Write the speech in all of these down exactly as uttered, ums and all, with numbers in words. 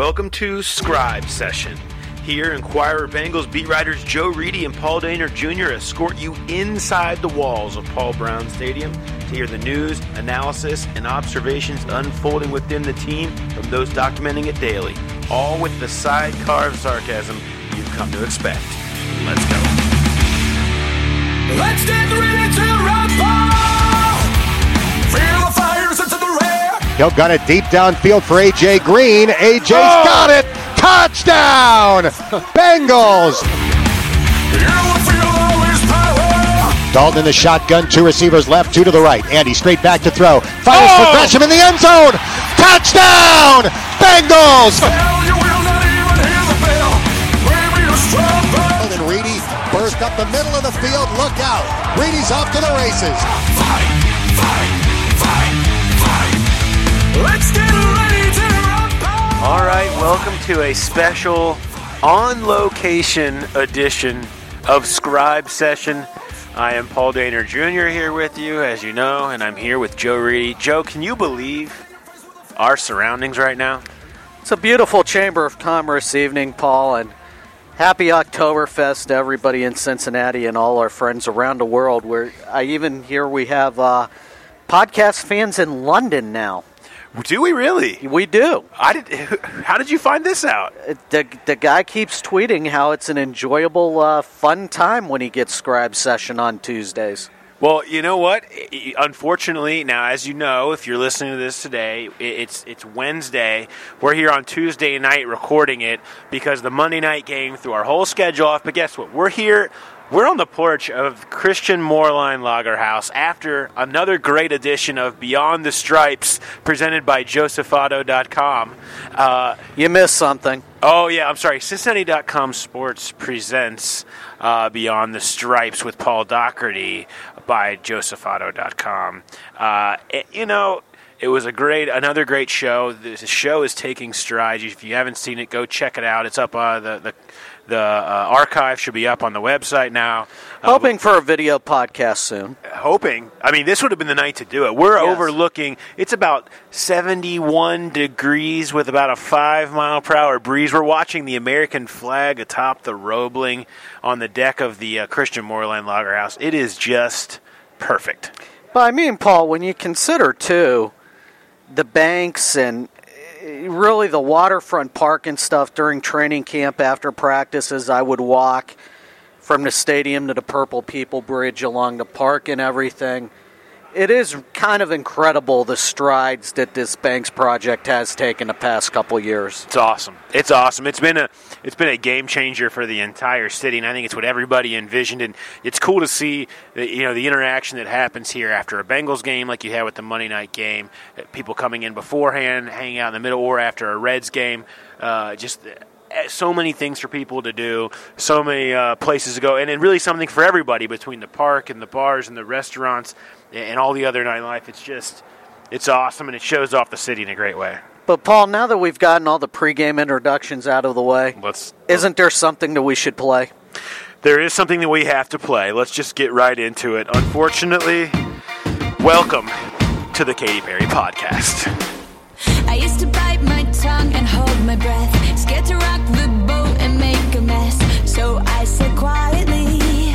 Welcome to Scribe Session. Here, Inquirer Bengals beat writers Joe Reedy and Paul Dehner Junior escort you inside the walls of Paul Brown Stadium to hear the news, analysis, and observations unfolding within the team from those documenting it daily, all with the sidecar of sarcasm you've come to expect. Let's go. Let's get ready to rumble! Feel the fires into the red! He'll gun it deep downfield for A J Green. A J's oh! got it! Touchdown! Bengals! Dalton in the shotgun, two receivers left, two to the right. Andy straight back to throw. Fires oh! for Gresham in the end zone! Touchdown! Bengals! And Reedy burst up the middle of the field. Look out! Reedy's off to the races. Fight, fight, fight, fight. Let's get ready to rumble! All right, welcome to a special on-location edition of Scribe Session. I am Paul Dehner Junior here with you, as you know, and I'm here with Joe Reedy. Joe, can you believe our surroundings right now? It's a beautiful Chamber of Commerce evening, Paul, and happy Oktoberfest to everybody in Cincinnati and all our friends around the world. Where I even hear we have uh, podcast fans in London now. Do we really? We do. I did. How did you find this out? The the guy keeps tweeting how it's an enjoyable, uh, fun time when he gets Scribe Session on Tuesdays. Well, you know what? Unfortunately, now as you know, if you're listening to this today, it's it's Wednesday. We're here on Tuesday night recording it because the Monday night game threw our whole schedule off. But guess what? We're here. We're on the porch of Christian Moerlein Lager House after another great edition of Beyond the Stripes presented by Josephato dot com. Uh, you missed something. Oh, yeah, I'm sorry. Cincinnati dot com Sports presents uh, Beyond the Stripes with Paul Doherty by Josephato dot com. Uh, it, you know, it was a great, another great show. The show is taking strides. If you haven't seen it, go check it out. It's up uh, the the. The uh, archive should be up on the website now. Hoping uh, for a video podcast soon. Hoping. I mean, this would have been the night to do it. We're yes. overlooking, it's about seventy-one degrees with about a five mile per hour breeze. We're watching the American flag atop the Roebling on the deck of the uh, Christian Moerlein Lager House. It is just perfect. But I mean, Paul, when you consider, too, the banks and really the waterfront park and stuff during training camp after practices, I would walk from the stadium to the Purple People Bridge along the park and everything. It is kind of incredible the strides that this Banks project has taken the past couple years. It's awesome. It's awesome. It's been a it's been a game changer for the entire city, and I think it's what everybody envisioned. And it's cool to see the, you know the interaction that happens here after a Bengals game, like you had with the Monday night game. People coming in beforehand, hanging out in the middle, or after a Reds game. Uh, just. So many things for people to do, so many uh, places to go, and then really something for everybody between the park and the bars and the restaurants and all the other nightlife. It's just, it's awesome, and it shows off the city in a great way. But, Paul, now that we've gotten all the pregame introductions out of the way, let's, isn't there something that we should play? There is something that we have to play. Let's just get right into it. Unfortunately, welcome to the Katy Perry podcast. I used to bite my tongue and hold my breath, scared to rock the boat and make a mess. So I said quietly,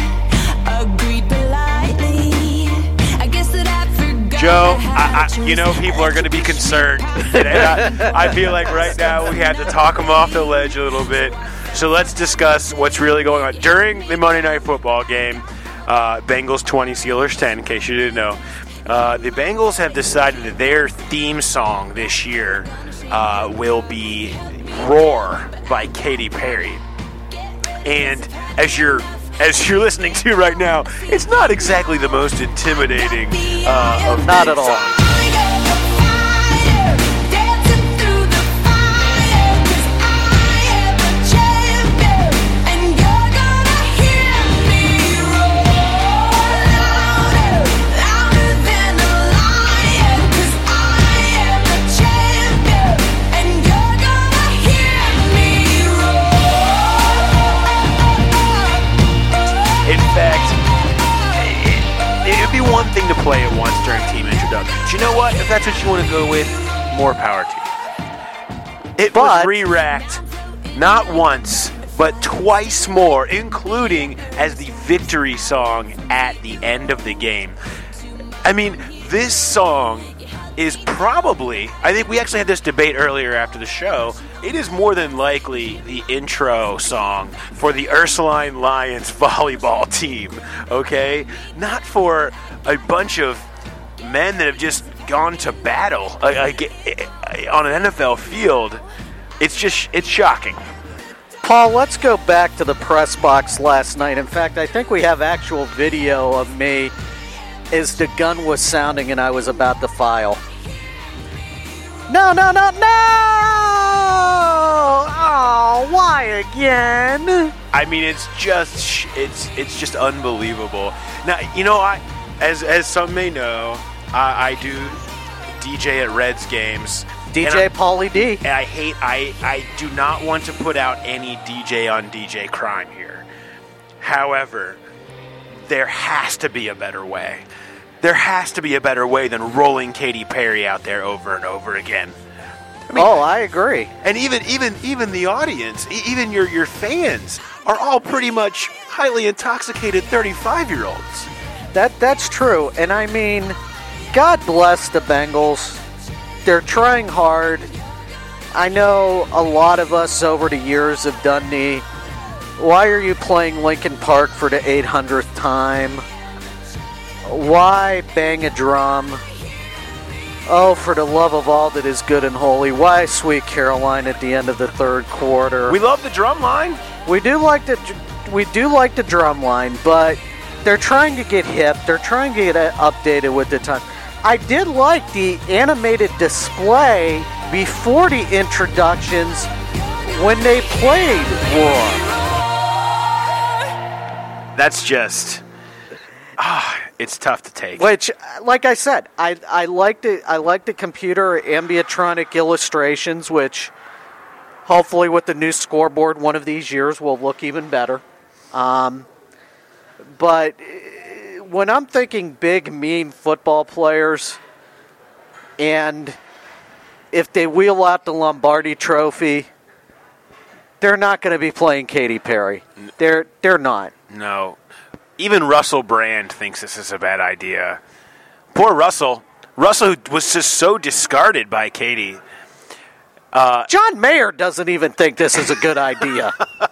agreed politely. I guess that I forgot. Joe, I, I, you know people are going to be concerned. And I, I feel like right now we have to talk them off the ledge a little bit. So let's discuss what's really going on. During the Monday Night Football game, uh, Bengals twenty, Steelers ten, in case you didn't know. Uh, the Bengals have decided that their theme song this year uh, will be Roar by Katy Perry. And as you're as you're listening to right now, it's not exactly the most intimidating uh, of not at all. One thing to play it once during team introductions. You know what? If that's what you want to go with, more power to you. It But- was re-racked not once, but twice more, including as the victory song at the end of the game. I mean, this song is probably, I think we actually had this debate earlier after the show, it is more than likely the intro song for the Ursuline Lions volleyball team, okay? Not for a bunch of men that have just gone to battle uh, uh, on an N F L field. It's just, it's shocking. Paul, let's go back to the press box last night. In fact, I think we have actual video of me as the gun was sounding and I was about to file. No, no, no, no! Oh, why again? I mean, it's just, it's, it's just unbelievable. Now, you know, I, as, as some may know, I, I do D J at Reds games. D J And I- Pauly D. And I hate, I, I do not want to put out any D J on D J crime here. However, there has to be a better way. There has to be a better way than rolling Katy Perry out there over and over again. I mean, Oh, I agree. and even even even the audience, e- even your your fans, are all pretty much highly intoxicated thirty-five-year-olds. That that's true. And I mean, God bless the Bengals. They're trying hard. I know a lot of us over the years have done the, why are you playing Linkin Park for the eight hundredth time? Why bang a drum? Oh, for the love of all that is good and holy, why Sweet Caroline at the end of the third quarter? We love the drum line. We do like the we do like the drum line, but they're trying to get hip. They're trying to get uh, updated with the time. I did like the animated display before the introductions when they played War. That's just, ah, it's tough to take. Which, like I said, I I like the I like the computer ambitronic illustrations, which hopefully with the new scoreboard one of these years will look even better. Um, but when I'm thinking big, mean football players, and if they wheel out the Lombardi Trophy, they're not going to be playing Katy Perry. They're they're not. No. Even Russell Brand thinks this is a bad idea. Poor Russell. Russell was just so discarded by Katy. John Mayer doesn't even think this is a good idea.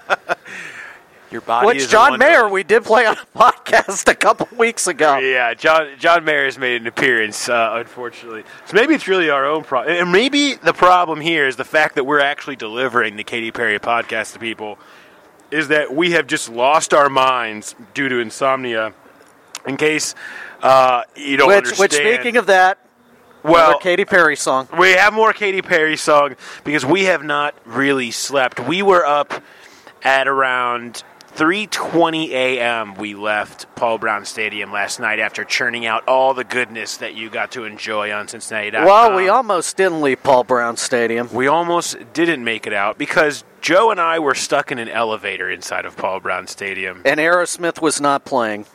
Your body Which is a John wonder. Mayer we did play on a podcast a couple weeks ago. Yeah, John John Mayer has made an appearance, uh, unfortunately. So maybe it's really our own problem. And maybe the problem here is the fact that we're actually delivering the Katy Perry podcast to people, is that we have just lost our minds due to insomnia. In case uh, you don't Which, understand. which, speaking of that, well, another Katy Perry song. we have more Katy Perry song because we have not really slept. We were up at around three twenty a.m. we left Paul Brown Stadium last night after churning out all the goodness that you got to enjoy on Cincinnati dot com. Well, we almost didn't leave Paul Brown Stadium. We almost didn't make it out because Joe and I were stuck in an elevator inside of Paul Brown Stadium. And Aerosmith was not playing.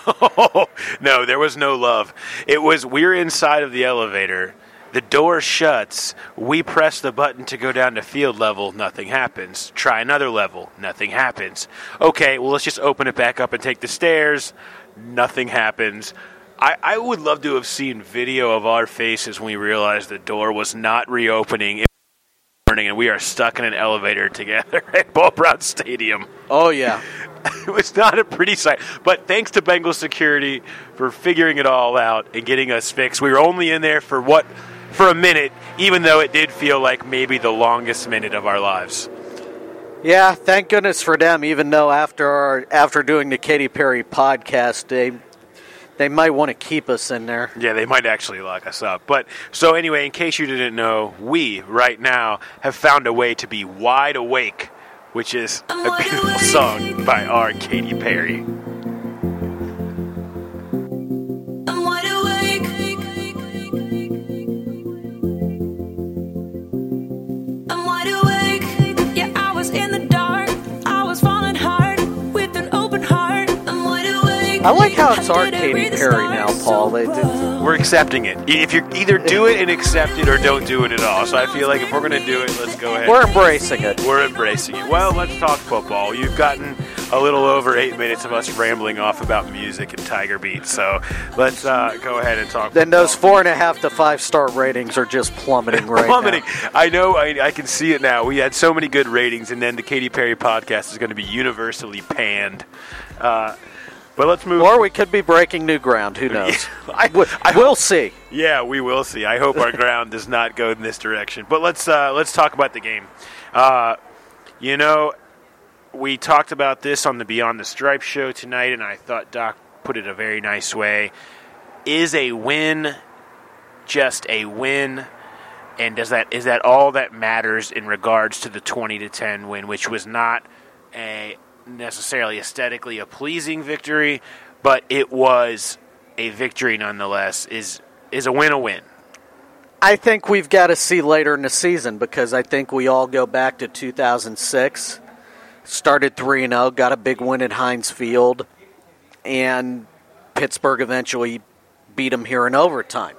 No, there was no love. It was, we were inside of the elevator. The door shuts. We press the button to go down to field level. Nothing happens. Try another level. Nothing happens. Okay, well, let's just open it back up and take the stairs. Nothing happens. I, I would love to have seen video of our faces when we realized the door was not reopening. It was morning, and we are stuck in an elevator together at Paul Brown Stadium. Oh, yeah. It was not a pretty sight. But thanks to Bengal security for figuring it all out and getting us fixed. We were only in there for what? For a minute, even though it did feel like maybe the longest minute of our lives. Yeah, thank goodness for them, even though after our, after doing the Katy Perry podcast, they they might want to keep us in there. Yeah, they might actually lock us up. But so anyway, in case you didn't know, we right now have found a way to be wide awake, which is a beautiful song by our Katy Perry. I'm wide awake. I'm wide awake. Yeah, I was in the dark. I was falling hard with an open heart. I'm wide awake. I like how it's our Katy Perry now, Paul. They, they, We're accepting it. If you either do it and accept it or don't do it at all. So I feel like if we're going to do it, let's go ahead. we're embracing it. We're embracing it. Well, let's talk football. You've gotten a little over eight minutes of us rambling off about music and Tiger Beat. So let's uh, go ahead and talk Then football. those four and a half to five star ratings are just plummeting right Plummeting. now. I know. I, I can see it now. We had so many good ratings, and then the Katy Perry podcast is going to be universally panned. Uh, but let's move. Or we could be breaking new ground. Who knows? I, We- I we'll see. Yeah, we will see. I hope our ground does not go in this direction. But let's uh, let's talk about the game. Uh, you know, we talked about this on the Beyond the Stripes show tonight, and I thought Doc put it a very nice way. Is a win just a win? And does that is that all that matters in regards to the twenty to ten win, which was not a necessarily aesthetically a pleasing victory, but it was a victory nonetheless. Is is a win a win? I think we've got to see later in the season because I think we all go back to two thousand six. Started three and oh, got a big win at Heinz Field, and Pittsburgh eventually beat them here in overtime.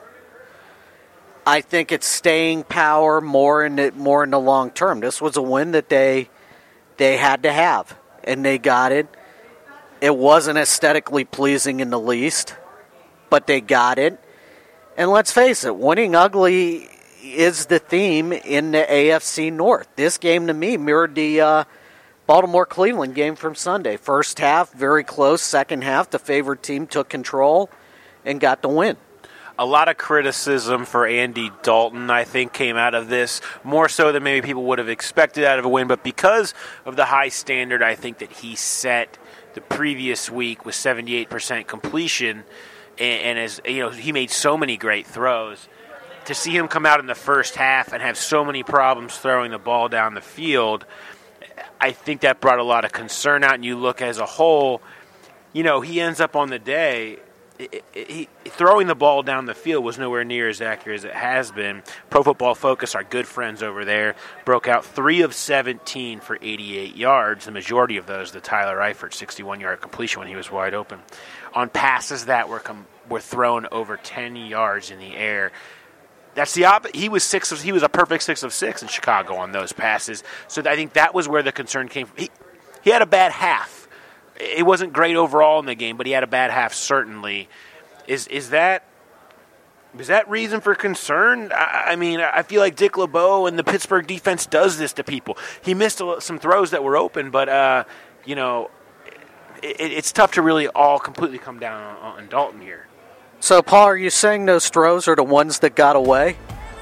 I think it's staying power more in the, more in the long term. This was a win that they they had to have, and they got it. It wasn't aesthetically pleasing in the least, but they got it. And let's face it, winning ugly is the theme in the A F C North. This game, to me, mirrored the uh, Baltimore-Cleveland game from Sunday. First half, very close. Second half, the favored team took control and got the win. A lot of criticism for Andy Dalton, I think, came out of this, more so than maybe people would have expected out of a win. But because of the high standard, I think that he set the previous week with seventy-eight percent completion, and, and as you know, he made so many great throws. To see him come out in the first half and have so many problems throwing the ball down the field, I think that brought a lot of concern out. And you look as a whole, you know, he ends up on the day. It, it, he, throwing the ball down the field was nowhere near as accurate as it has been. Pro Football Focus, our good friends over there, broke out three of seventeen for eighty-eight yards. The majority of those, the Tyler Eifert sixty-one-yard completion when he was wide open, on passes that were com- were thrown over ten yards in the air. That's the opposite. He was six. Of, he was a perfect six of six in Chicago on those passes. So I think that was where the concern came from. He, he had a bad half. It wasn't great overall in the game, but he had a bad half, certainly. Is is that is that reason for concern? I, I mean, I feel like Dick LeBeau and the Pittsburgh defense does this to people. He missed a, some throws that were open, but, uh, you know, it, it's tough to really all completely come down on, on Dalton here. So, Paul, are you saying those throws are the ones that got away?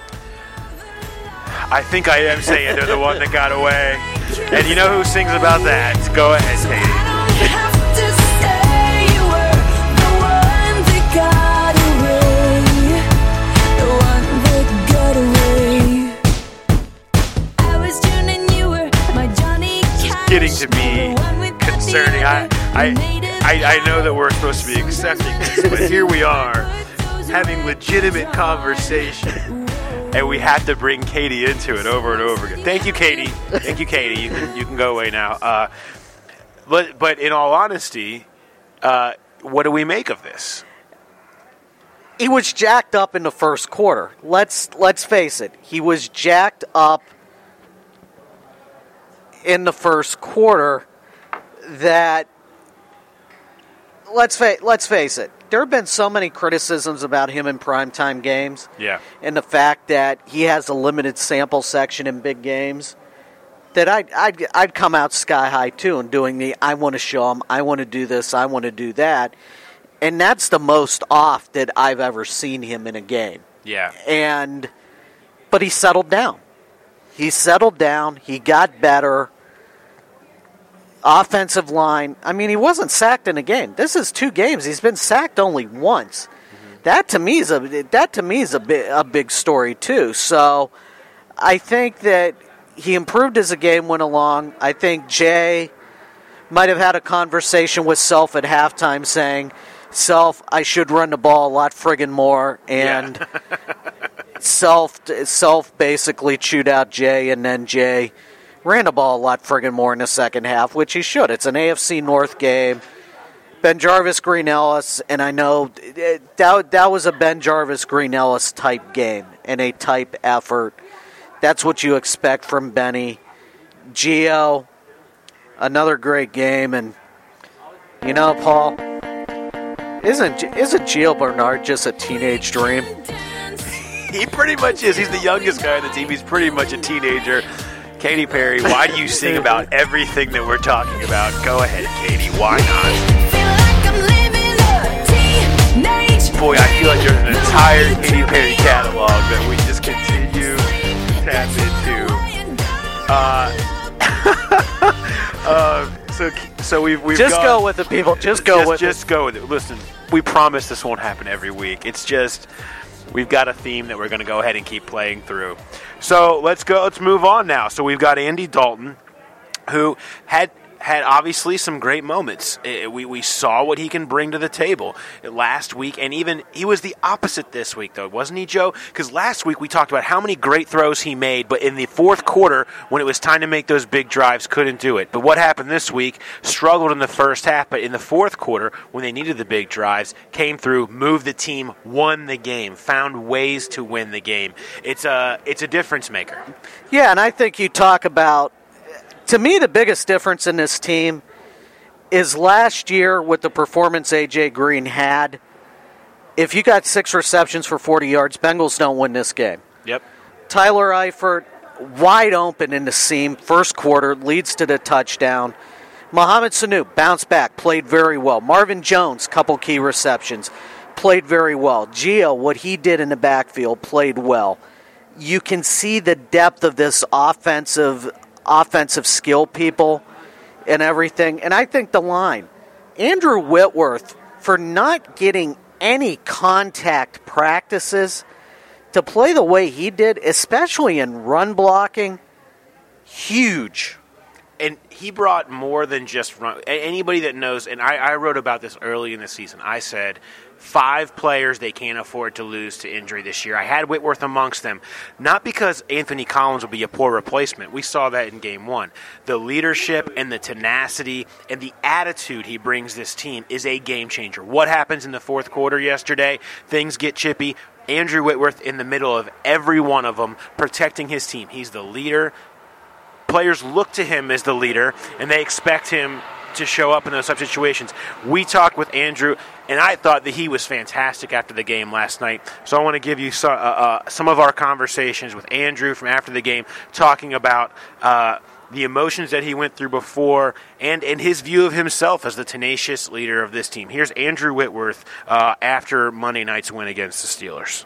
I think I am saying they're the one that got away. And you know who sings about that? Go ahead, Katie. Getting to be concerning. I, I, I, I know that we're supposed to be accepting this, but here we are having legitimate conversation, and we have to bring Katie into it over and over again. Thank you, Katie. Thank you, Katie. You can you can go away now. Uh, but but in all honesty, uh, what do we make of this? He was jacked up in the first quarter. Let's let's face it. He was jacked up in the first quarter that let's fa- let's face it. There have been so many criticisms about him in primetime games. Yeah. And the fact that he has a limited sample section in big games, that I'd, I'd, I'd come out sky high too and doing the I want to show him, I want to do this, I want to do that. And that's the most off that I've ever seen him in a game. Yeah. And but he settled down. He settled down. He got better. Offensive line. I mean, he wasn't sacked in a game. This is two games. He's been sacked only once. Mm-hmm. That to me is a that to me is a big, a big story too. So I think that he improved as the game went along. I think Jay might have had a conversation with Self at halftime saying, Self, I should run the ball a lot friggin' more. And yeah. Self Self basically chewed out Jay, and then Jay ran the ball a lot friggin' more in the second half, which he should. It's an A F C North game. Ben Jarvis, Green Ellis, and I know it, that, that was a Ben Jarvis, Green Ellis type game and a type effort. That's what you expect from Benny. Gio, another great game, and you know, Paul, isn't isn't Gio Bernard just a teenage dream? He pretty much is. He's the youngest guy on the team. He's pretty much a teenager. Katy Perry, why do you sing about everything that we're talking about? Go ahead, Katy. Why not? Boy, I feel like there's an entire Katy Perry catalog that we just continue to tap into. Uh, uh, so, so we've we've just gone, go with it, people. Just go just, with just it. go with it. Listen, we promise this won't happen every week. It's just we've got a theme that we're going to go ahead and keep playing through. So let's go. Let's move on now. So we've got Andy Dalton, who had had obviously some great moments. It, we we saw what he can bring to the table last week, and even he was the opposite this week, though, wasn't he, Joe? Because last week we talked about how many great throws he made, but in the fourth quarter, when it was time to make those big drives, couldn't do it. But what happened this week? Struggled in the first half, but in the fourth quarter, when they needed the big drives, came through, moved the team, won the game, found ways to win the game. It's a it's a difference maker. Yeah, and I think you talk about. To me, the biggest difference in this team is last year with the performance A J Green had. If you got six receptions for forty yards, Bengals don't win this game. Yep. Tyler Eifert, wide open in the seam, first quarter, leads to the touchdown. Mohamed Sanu, bounced back, played very well. Marvin Jones, couple key receptions, played very well. Gio, what he did in the backfield, played well. You can see the depth of this offensive offensive skill people and everything. And I think the line, Andrew Whitworth, for not getting any contact practices to play the way he did, especially in run blocking, huge. And he brought more than just run. Anybody that knows, and I, I wrote about this early in the season, I said five players they can't afford to lose to injury this year. I had Whitworth amongst them, not because Anthony Collins will be a poor replacement. We saw that in game one. The leadership and the tenacity and the attitude he brings this team is a game changer. What happens in the fourth quarter yesterday? Things get chippy. Andrew Whitworth in the middle of every one of them, protecting his team. He's the leader. Players look to him as the leader, and they expect him to show up in those type of situations. We talked with Andrew, and I thought that he was fantastic after the game last night. So I want to give you some, uh, uh, some of our conversations with Andrew from after the game, talking about uh, the emotions that he went through before and, and his view of himself as the tenacious leader of this team. Here's Andrew Whitworth uh, after Monday night's win against the Steelers.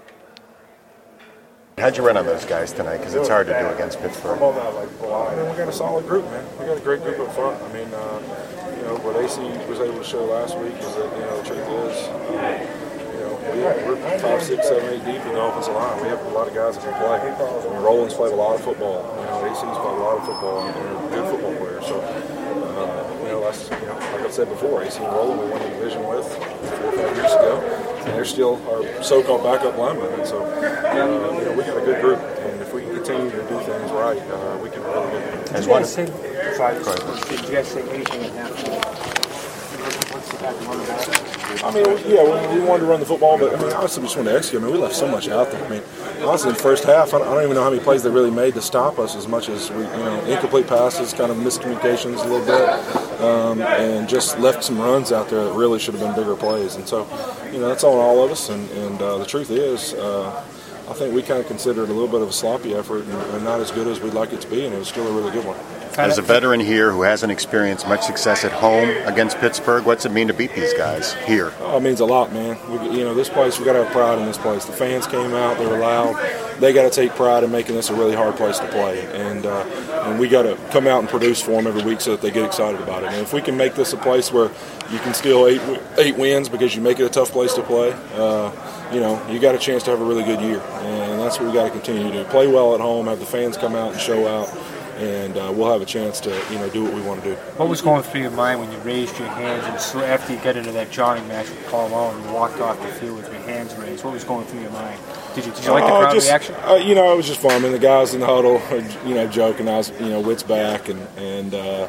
How'd you run on those guys tonight? Because it's hard to do against Pittsburgh. I mean, we got a solid group, man. We got a great group up front. I mean, uh, you know, what A C was able to show last week is that, you know, the truth is, uh, you know, we have, we're five, six, seven, eight deep in the offensive line. We have a lot of guys that can play. I mean, Roland's played a lot of football. You know, A C's played a lot of football, and they're good football players. So, uh, you know, that's, you know, like I said before, A C and Roland we won the division with four or five years ago. And they're still our so-called backup linemen. And so, uh, you know, we got a good group. And if we can continue to do things right, uh, we can really get Did you guys say, sorry, did you guys say anything at halftime? What's the back running back? I mean, yeah, we, we wanted to run the football, but I mean, honestly, we just wanted to execute. I mean, we left so much out there. I mean, honestly, in the first half, I don't, I don't even know how many plays they really made to stop us as much as we, you know, incomplete passes, kind of miscommunications a little bit, um, and just left some runs out there that really should have been bigger plays. And so, you know, that's on all of us. And, and uh, the truth is, uh, I think we kind of considered it a little bit of a sloppy effort and, and not as good as we'd like it to be, and it was still a really good one. As a veteran here who hasn't experienced much success at home against Pittsburgh, what's it mean to beat these guys here? Oh, it means a lot, man. We, you know, this place, we got to have pride in this place. The fans came out, they were loud. They got to take pride in making this a really hard place to play, and uh, and we got to come out and produce for them every week so that they get excited about it. And if we can make this a place where you can steal eight eight wins because you make it a tough place to play, uh, you know, you got a chance to have a really good year, and that's what we got to continue to do. Play well at home, have the fans come out and show out. And uh, we'll have a chance to, you know, do what we want to do. What was going through your mind when you raised your hands and so after you got into that jogging match with Paul Malone and you walked off the field with your hands raised? What was going through your mind? Did you did you like the crowd uh, just, reaction? Uh, you know, it was just fun. I mean, the guys in the huddle, are, you know, joking. I was, you know, wits back, and and uh,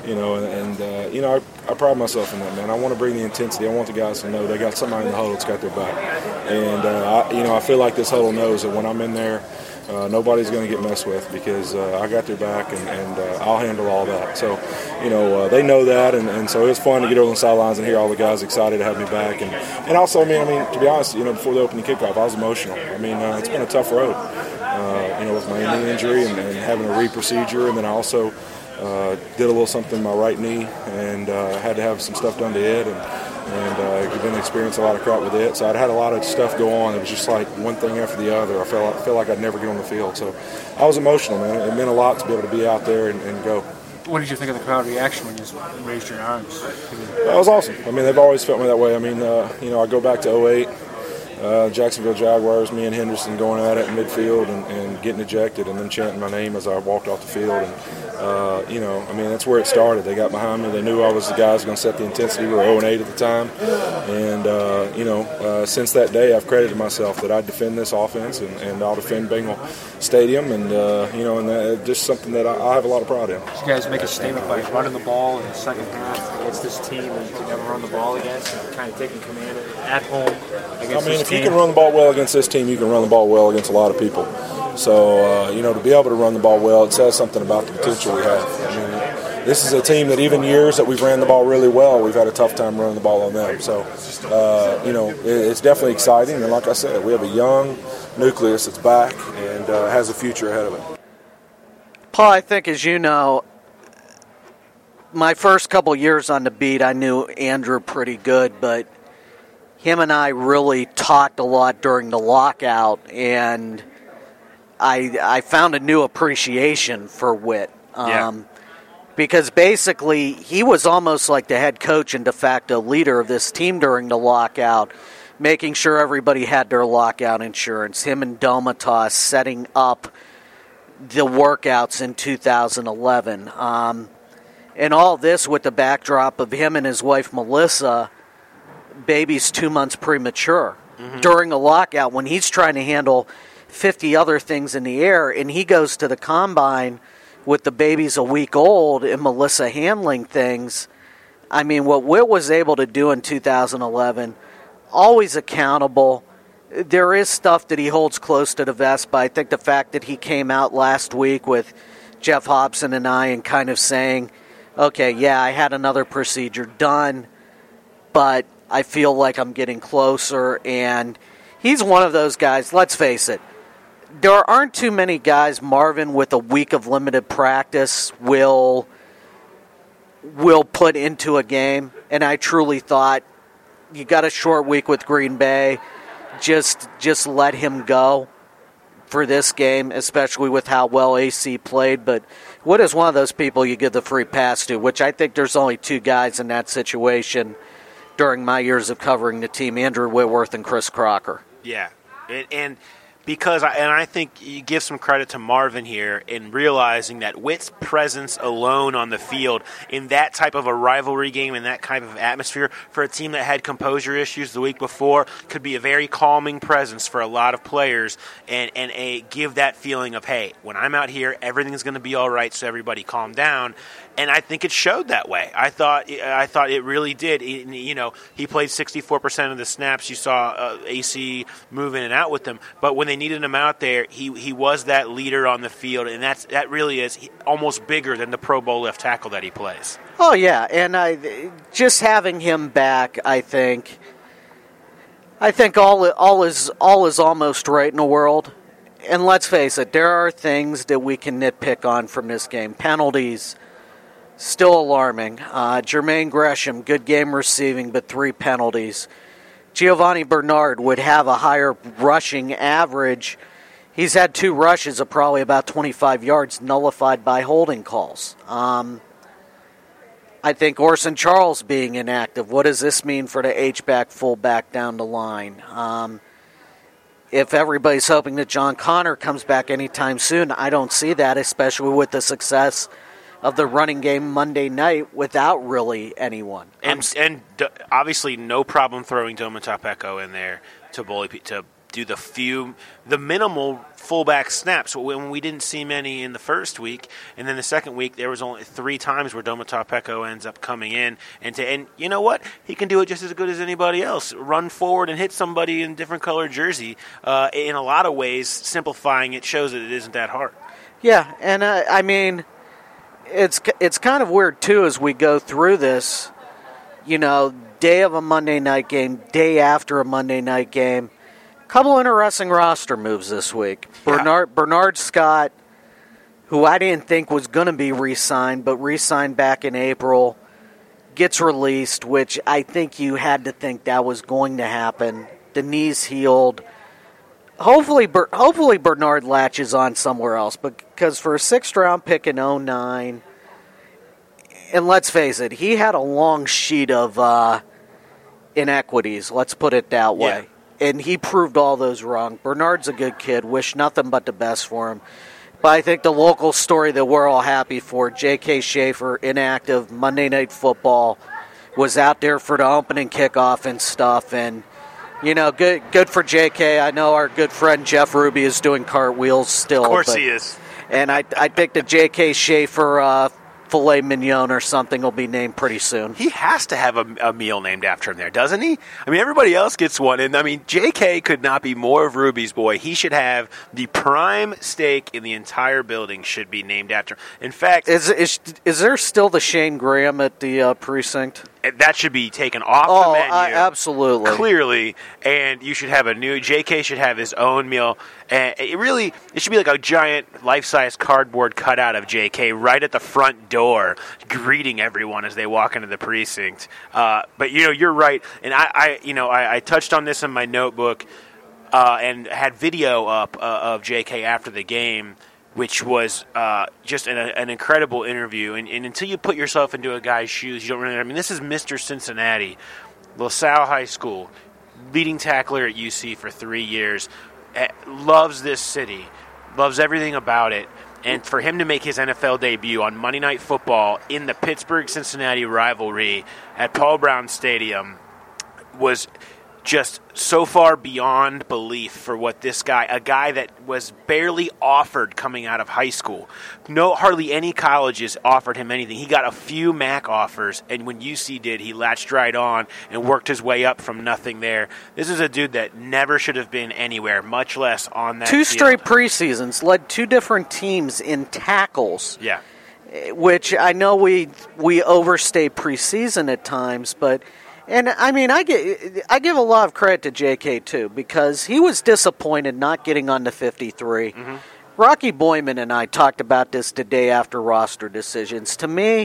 You know, and, and uh, you know, I, I pride myself in that, man. I want to bring the intensity. I want the guys to know they got somebody in the huddle that's got their back. And, uh, I, you know, I feel like this huddle knows that when I'm in there, uh, nobody's going to get messed with because uh, I got their back and, and uh, I'll handle all that. So, you know, uh, they know that, and, and so it was fun to get over the sidelines and hear all the guys excited to have me back. And, and also, I mean, I mean, to be honest, you know, before the opening kickoff, I was emotional. I mean, uh, it's been a tough road, uh, you know, with my knee injury and, and having a re-procedure, and then I also – Uh, did a little something in my right knee and uh, had to have some stuff done to it, and, and uh, didn't experience a lot of crap with it. So I'd had a lot of stuff go on. It was just like one thing after the other. I felt, I felt like I'd never get on the field. So I was emotional, man. It meant a lot to be able to be out there and, and go. What did you think of the crowd reaction when you raised your arms? That was awesome. I mean, they've always felt me that way. I mean, uh, you know, I go back to oh eight. Uh, Jacksonville Jaguars, me and Henderson going at it in midfield and, and getting ejected and then chanting my name as I walked off the field. And, uh, you know, I mean, that's where it started. They got behind me. They knew I was the guy who was going to set the intensity. We were oh and eight at the time. And, uh, you know, uh, since that day, I've credited myself that I'd defend this offense and, and I'll defend Bengal Stadium. And, uh, you know, and that, just something that I, I have a lot of pride in. You guys make a statement by running the ball in the second half against this team that you could never run the ball against, and kind of taking command at home against I mean, this if team. you can run the ball well against this team, you can run the ball well against a lot of people. So, uh, you know, to be able to run the ball well, it says something about the potential we have. I mean, this is a team that even years that we've ran the ball really well, we've had a tough time running the ball on them. So, uh, you know, it, it's definitely exciting. And like I said, we have a young nucleus that's back and uh, has a future ahead of it. Paul, I think, as you know, my first couple years on the beat, I knew Andrew pretty good, but him and I really talked a lot during the lockout, and I I found a new appreciation for Whit. Um, Yeah. Because basically, he was almost like the head coach and de facto leader of this team during the lockout, making sure everybody had their lockout insurance. Him and Domitas setting up the workouts in two thousand eleven. Um, and all this with the backdrop of him and his wife, Melissa, baby's two months premature. Mm-hmm. During a lockout, when he's trying to handle fifty other things in the air, and he goes to the combine with the baby's a week old and Melissa handling things. I mean, what Whit was able to do in two thousand eleven, always accountable. There is stuff that he holds close to the vest, but I think the fact that he came out last week with Jeff Hobson and I and kind of saying, okay, yeah, I had another procedure done, but I feel like I'm getting closer. And he's one of those guys, let's face it, there aren't too many guys, Marvin, with a week of limited practice will will put into a game. And I truly thought, you got a short week with Green Bay, just just let him go for this game, especially with how well A C played. But Whit is one of those people you give the free pass to, which I think there's only two guys in that situation during my years of covering the team, Andrew Whitworth and Chris Crocker. Yeah, and, and because I, and I think you give some credit to Marvin here in realizing that Whit's presence alone on the field in that type of a rivalry game, in that kind of atmosphere for a team that had composure issues the week before, could be a very calming presence for a lot of players, and and a, give that feeling of, hey, when I'm out here, everything's going to be all right, so everybody calm down. And I think it showed that way. I thought I thought it really did. It, you know, he played sixty-four percent of the snaps. You saw uh, A C move in and out with them. But when they needed him out there, he he was that leader on the field, and that's that really is almost bigger than the Pro Bowl left tackle that he plays. Oh yeah, and I just having him back, I think, I think all all is all is almost right in the world. And let's face it, there are things that we can nitpick on from this game. Penalties. Still alarming. Uh, Jermaine Gresham, good game receiving, but three penalties. Giovanni Bernard would have a higher rushing average. He's had two rushes of probably about twenty-five yards nullified by holding calls. Um, I think Orson Charles being inactive. What does this mean for the H-back, fullback down the line? Um, if everybody's hoping that John Connor comes back anytime soon, I don't see that, especially with the success of the running game Monday night without really anyone. And and d- obviously no problem throwing Domata Peko in there to bully to do the few, the minimal fullback snaps. When we didn't see many in the first week, and then the second week there was only three times where Domata Peko ends up coming in, and to and you know what, he can do it just as good as anybody else. Run forward and hit somebody in a different colored jersey. Uh, in a lot of ways, simplifying it shows that it isn't that hard. Yeah, and uh, I mean, it's it's kind of weird too as we go through this. You know, day of a Monday night game, day after a Monday night game. Couple interesting roster moves this week. Yeah. Bernard Bernard Scott, who I didn't think was going to be re-signed, but re-signed back in April, gets released, which I think you had to think that was going to happen. The knee's healed. Hopefully, hopefully Bernard latches on somewhere else, because for a sixth-round pick in oh nine, and let's face it, he had a long sheet of uh, inequities, let's put it that way. Yeah. And he proved all those wrong. Bernard's a good kid. Wish nothing but the best for him. But I think the local story that we're all happy for, J K Schaefer, inactive, Monday Night Football, was out there for the opening kickoff and stuff, and you know, good good for J K. I know our good friend Jeff Ruby is doing cartwheels still. Of course but, he is. And I I think the J K Schaefer uh, filet mignon or something will be named pretty soon. He has to have a, a meal named after him there, doesn't he? I mean, everybody else gets one. And, I mean, J K could not be more of Ruby's boy. He should have the prime steak in the entire building should be named after him. In fact... Is is, is there still the Shane Graham at the uh, precinct? That should be taken off oh, the menu. I, absolutely. Clearly. And you should have a new... J K should have his own meal. And it really... It should be like a giant life-size cardboard cutout of J K right at the front door, greeting everyone as they walk into the precinct. Uh, but, you know, you're right. And, I, I you know, I, I touched on this in my notebook uh, and had video up uh, of J K after the game, which was uh, just an, an incredible interview. And, and until you put yourself into a guy's shoes, you don't really... I mean, this is Mister Cincinnati, LaSalle High School, leading tackler at U C for three years, uh, loves this city, loves everything about it. And for him to make his N F L debut on Monday Night Football in the Pittsburgh-Cincinnati rivalry at Paul Brown Stadium was just so far beyond belief for what this guy, a guy that was barely offered coming out of high school. No, hardly any colleges offered him anything. He got a few M A C offers, and when U C did, he latched right on and worked his way up from nothing there. This is a dude that never should have been anywhere, much less on that Two field. straight preseasons, led two different teams in tackles. Yeah. Which I know we we overstay preseason at times, but... And, I mean, I, get, I give a lot of credit to J K, too, because he was disappointed not getting on the fifty-three. Mm-hmm. Rocky Boyman and I talked about this the day after roster decisions. To me,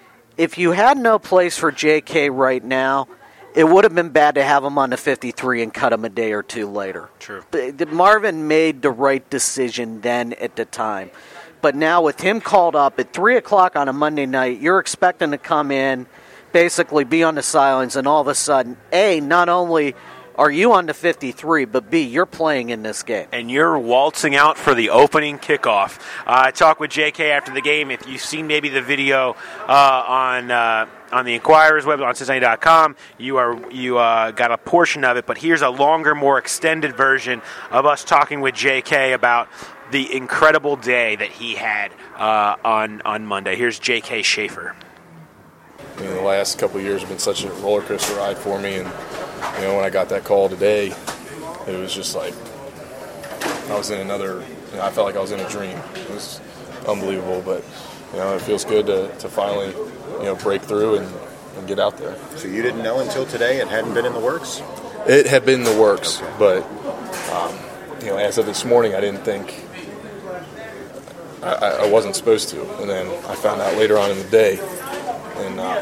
if you had no place for J K right now, it would have been bad to have him on the fifty-three and cut him a day or two later. True. Marvin made the right decision then at the time. But now with him called up at three o'clock on a Monday night, you're expecting to come in, basically be on the sidelines, and all of a sudden, A, not only are you on the fifty-three, but B, you're playing in this game. And you're waltzing out for the opening kickoff. Uh, I talked with J K after the game. If you've seen maybe the video uh, on uh, on the Inquirer's web, on Cincinnati dot com, you are you uh, got a portion of it, but here's a longer, more extended version of us talking with J K about the incredible day that he had uh, on, on Monday. Here's J K Schaefer. You know, the last couple of years have been such a roller coaster ride for me, and you know, when I got that call today, it was just like I was in another. You know, I felt like I was in a dream. It was unbelievable, but you know, it feels good to, to finally, you know, break through and, and get out there. So you didn't know until today? It hadn't been in the works? It had been in the works, okay. but um, you know, as of this morning, I didn't think I, I wasn't supposed to, and then I found out later on in the day. And, uh,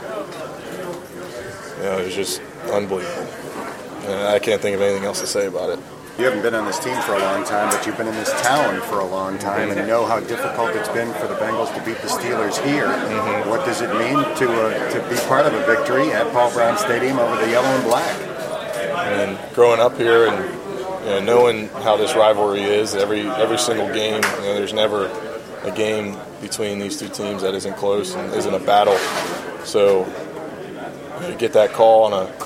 you know, it was just unbelievable. And I can't think of anything else to say about it. You haven't been on this team for a long time, but you've been in this town for a long time, mm-hmm. and you know how difficult it's been for the Bengals to beat the Steelers here. Mm-hmm. What does it mean to uh, to be part of a victory at Paul Brown Stadium over the yellow and black? And growing up here and you know, knowing how this rivalry is, every every single game, you know, there's never a game between these two teams that isn't close and isn't a battle. So you get that call on a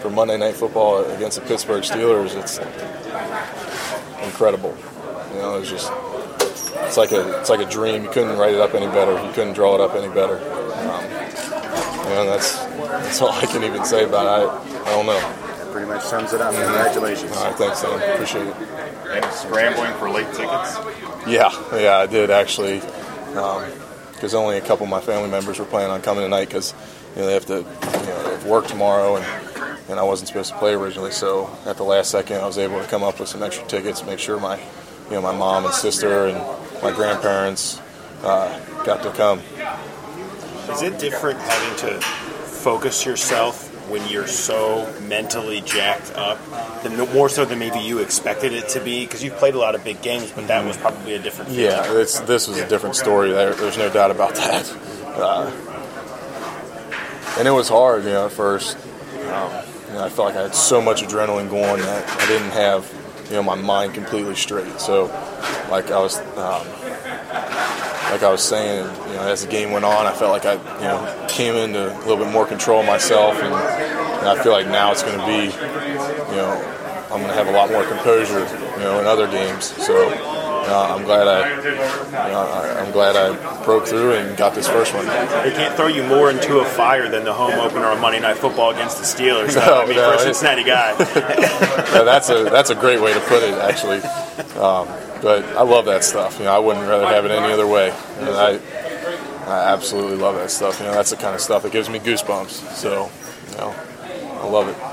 for Monday Night Football against the Pittsburgh Steelers, it's incredible. You know, it's just it's like a it's like a dream. You couldn't write it up any better. You couldn't draw it up any better. Um, you know, that's that's all I can even say about it. I, I don't know. That pretty much sums it up. Congratulations. All right, thanks, Sam. Appreciate it. And scrambling for late tickets? Yeah, yeah, I did actually. Because um, only a couple of my family members were planning on coming tonight because you know, they have to you know, they have work tomorrow, and and I wasn't supposed to play originally. So at the last second, I was able to come up with some extra tickets, make sure my you know my mom and sister and my grandparents uh, got to come. Is it different having to focus yourself when you're so mentally jacked up, than more so than maybe you expected it to be? Because you've played a lot of big games, but that was probably a different feeling. Yeah, it's, this was a different story. There, there's no doubt about that. Uh, and it was hard, you know, at first. Um, you know, I felt like I had so much adrenaline going that I didn't have, you know, my mind completely straight. So, like I was, um, like I was saying, you know, as the game went on, I felt like I, you know, came into a little bit more control of myself, and, and I feel like now it's going to be, you know, I'm going to have a lot more composure, you know, in other games. So uh, I'm glad I, you know, I, I'm glad I broke through and got this first one. They can't throw you more into a fire than the home opener on Monday Night Football against the Steelers. No, I mean, no, for a Cincinnati guy. Yeah, that's a that's a great way to put it, actually. Um, but I love that stuff. You know, I wouldn't rather have it any other way. And I I absolutely love that stuff. You know, that's the kind of stuff that gives me goosebumps. So, you know, I love it.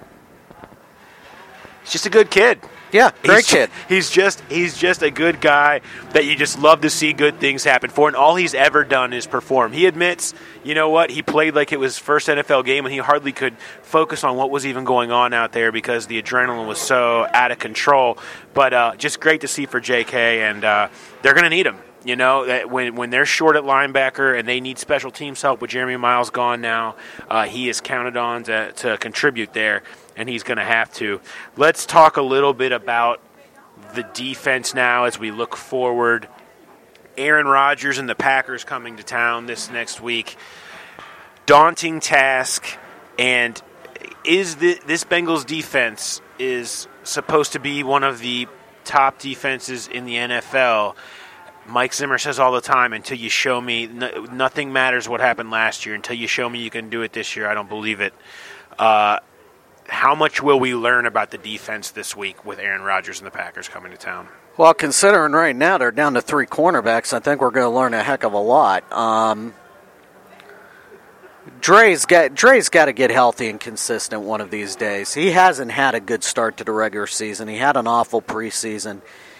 He's just a good kid. Yeah, great he's, kid. He's just he's just a good guy that you just love to see good things happen for, and all he's ever done is perform. He admits, you know what, he played like it was his first N F L game, and he hardly could focus on what was even going on out there because the adrenaline was so out of control. But uh, just great to see for J K, and uh, they're going to need him. You know, that when when they're short at linebacker and they need special teams help with Jeremy Miles gone now, uh, he is counted on to, to contribute there, and he's going to have to. Let's talk a little bit about the defense now as we look forward. Aaron Rodgers and the Packers coming to town this next week. Daunting task, and is the, this Bengals defense is supposed to be one of the top defenses in the N F L. Mike Zimmer says all the time, until you show me, no, nothing matters what happened last year. Until you show me you can do it this year, I don't believe it. Uh, how much will we learn about the defense this week with Aaron Rodgers and the Packers coming to town? Well, considering right now they're down to three cornerbacks, I think we're going to learn a heck of a lot. Um, Dre's got Dre's got to get healthy and consistent one of these days. He hasn't had a good start to the regular season. He had an awful preseason.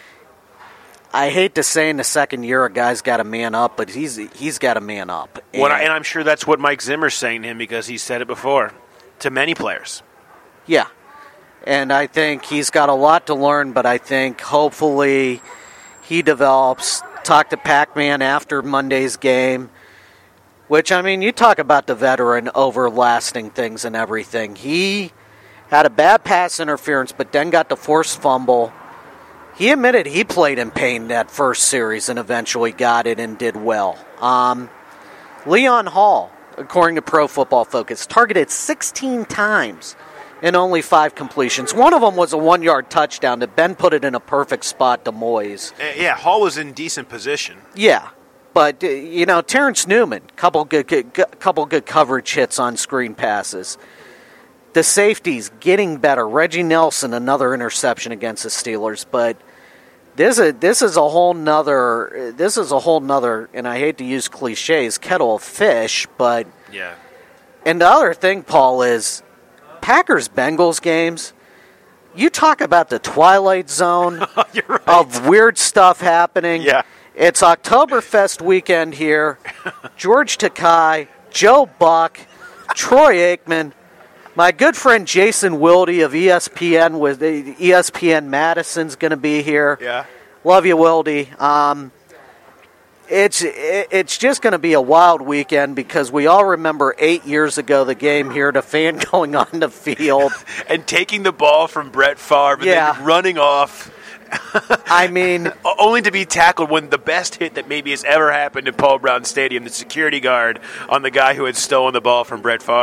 I hate to say in the second year a guy's got to man up, but he's he's got to man up. And, What I, and I'm sure that's what Mike Zimmer's saying to him because he said it before to many players. Yeah, and I think he's got a lot to learn, but I think hopefully he develops. Talk to Pac-Man after Monday's game, which, I mean, you talk about the veteran overlasting things and everything. He had a bad pass interference, but then got the forced fumble. He admitted he played in pain that first series and eventually got it and did well. Um, Leon Hall, according to Pro Football Focus, targeted sixteen times and only five completions. One of them was a one-yard touchdown that Ben put it in a perfect spot to Moyes. Uh, yeah, Hall was in decent position. Yeah, but, uh, you know, Terrence Newman, couple good, good, couple good coverage hits on screen passes. The safeties getting better. Reggie Nelson, another interception against the Steelers, but this is this is a whole nother. This is a whole nother, and I hate to use cliches, kettle of fish. But yeah. And the other thing, Paul, is Packers Bengals games. You talk about the twilight zone You're right. of weird stuff happening. Yeah. It's Oktoberfest weekend here. George Takei, Joe Buck, Troy Aikman. My good friend Jason Wilde of E S P N with E S P N Madison's going to be here. Yeah, love you, Wilde. Um, it's it, it's just going to be a wild weekend because we all remember eight years ago the game here, the fan going on the field and taking the ball from Brett Favre and yeah. then running off. I mean, only to be tackled when the best hit that maybe has ever happened in Paul Brown Stadium, the security guard on the guy who had stolen the ball from Brett Favre.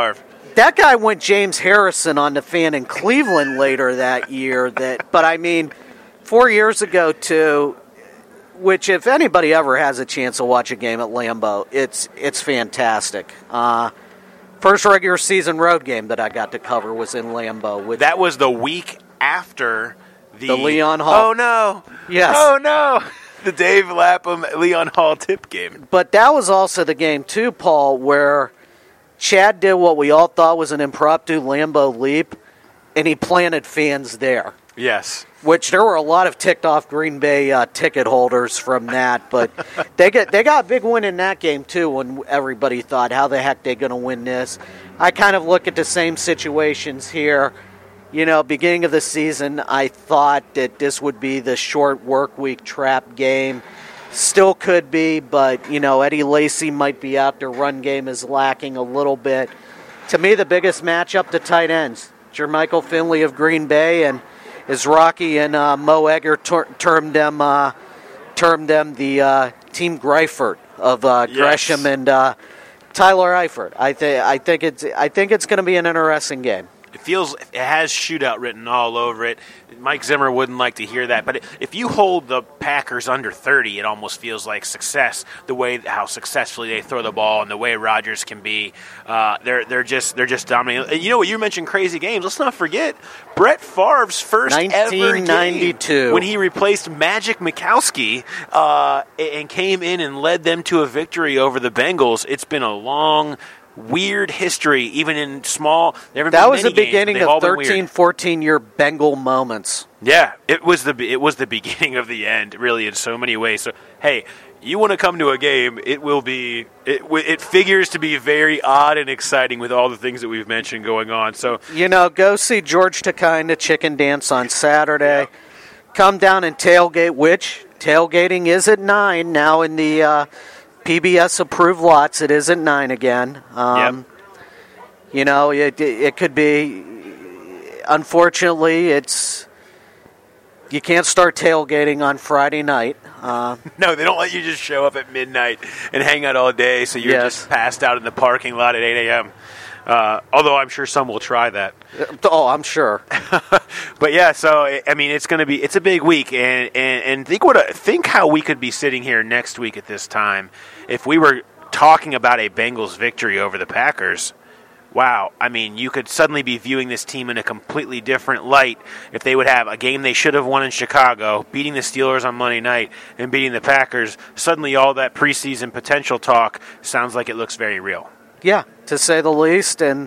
that guy went James Harrison on the fan in Cleveland later that year. That, but I mean, four years ago too. Which, if anybody ever has a chance to watch a game at Lambeau, it's it's fantastic. Uh, first regular season road game that I got to cover was in Lambeau. Which, that was the week after the, the Leon Hall. Oh no! Yes. Oh no! The Dave Lapham Leon Hall tip game. But that was also the game too, Paul, where Chad did what we all thought was an impromptu Lambeau leap, and he planted fans there. Yes. Which there were a lot of ticked off Green Bay uh, ticket holders from that, but they get they got a big win in that game too. When everybody thought, how the heck they going to win this? I kind of look at the same situations here. You know, beginning of the season, I thought that this would be the short work week trap game. Still could be, but you know, Eddie Lacy might be out. Their run game is lacking a little bit. To me, the biggest matchup, the tight ends, Jermichael Finley of Green Bay and. Is Rocky and uh, Mo Egger ter- termed them uh, termed them the uh, Team Greifert of uh, yes. Gresham and uh, Tyler Eifert. I think I think it's I think it's going to be an interesting game. It feels it has shootout written all over it. Mike Zimmer wouldn't like to hear that, but if you hold the Packers under thirty, it almost feels like success. The way how successfully they throw the ball and the way Rodgers can be, uh, they're they're just they're just dominating. And you know what? You mentioned crazy games. Let's not forget Brett Favre's first ever ninety-two game when he replaced Magic Mikowski uh, and came in and led them to a victory over the Bengals. It's been a long. Weird history, even in small. That was the beginning games, of thirteen, fourteen-year Bengal moments. Yeah, it was the it was the beginning of the end, really, in so many ways. So, hey, you want to come to a game? It will be. It it figures to be very odd and exciting with all the things that we've mentioned going on. So, you know, go see George Takei and the Chicken Dance on Saturday. Yeah. Come down and tailgate. Which tailgating is at nine now in the. Uh, P B S-approved lots. It is at nine again. Um, yep. You know, it it could be. Unfortunately, it's you can't start tailgating on Friday night. Uh, no, they don't let you just show up at midnight and hang out all day, so you're yes. just passed out in the parking lot at eight a.m. Uh, although I'm sure some will try that. Oh, I'm sure. But yeah, so I mean, it's going to be it's a big week, and, and, and think what a, think how we could be sitting here next week at this time if we were talking about a Bengals victory over the Packers. Wow, I mean, you could suddenly be viewing this team in a completely different light if they would have a game they should have won in Chicago, beating the Steelers on Monday night, and beating the Packers. Suddenly, all that preseason potential talk sounds like it looks very real. Yeah, to say the least. And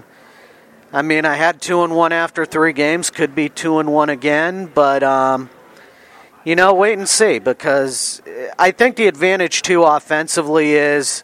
I mean, I had two and one after three games. Could be two and one again, but um, you know, wait and see. Because I think the advantage too offensively is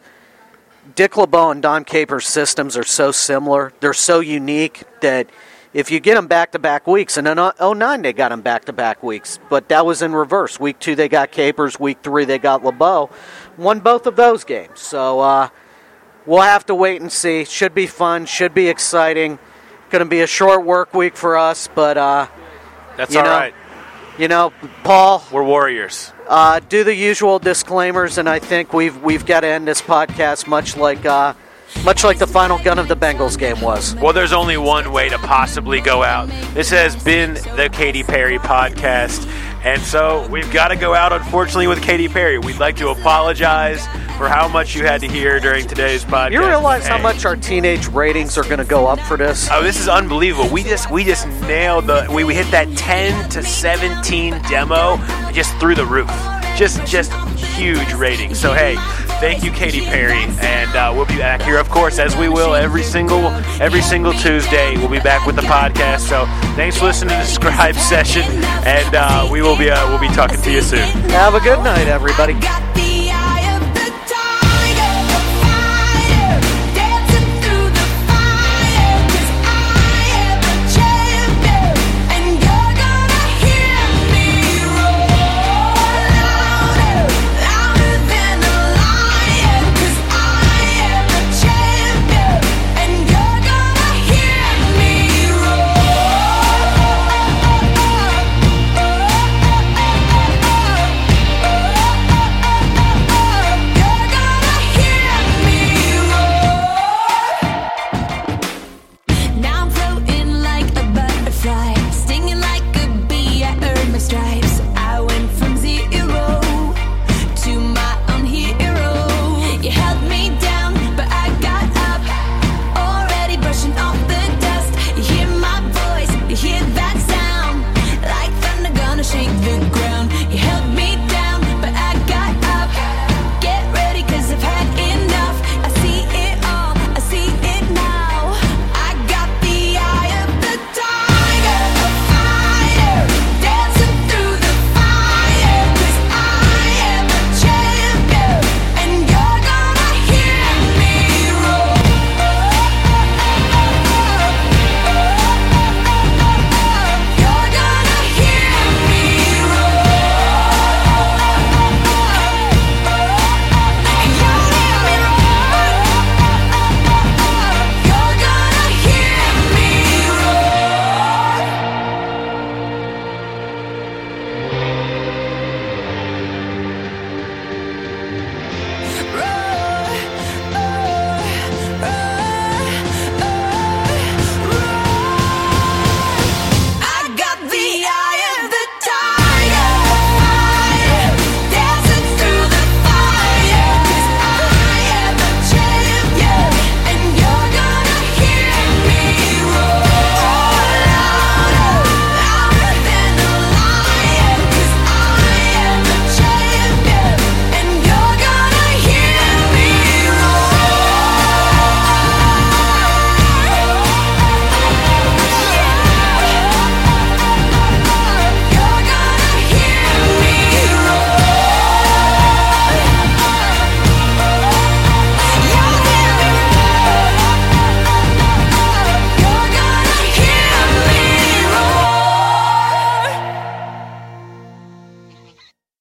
Dick LeBeau and Don Capers' systems are so similar. They're so unique that if you get them back-to-back weeks, and in oh nine they got them back-to-back weeks, but that was in reverse. Week two they got Capers. Week three they got LeBeau. Won both of those games. So. Uh, We'll have to wait and see. Should be fun. Should be exciting. Going to be a short work week for us, but uh, that's you all know, right. You know, Paul, we're warriors. Uh, do the usual disclaimers, and I think we've we've got to end this podcast much like uh, much like the final gun of the Bengals game was. Well, there's only one way to possibly go out. This has been the Katy Perry podcast. And so we've got to go out, unfortunately, with Katy Perry. We'd like to apologize for how much you had to hear during today's podcast. You realize hey. how much our teenage ratings are going to go up for this? Oh, this is unbelievable. We just we just nailed the we, we hit that ten to seventeen demo just through the roof. Just just huge ratings. So hey, thank you, Katy Perry, and uh, we'll be back here, of course, as we will every single every single Tuesday. We'll be back with the podcast. So thanks for listening to the Scribe Session, and uh, we will be uh, we'll be talking to you soon. Have a good night, everybody. Got the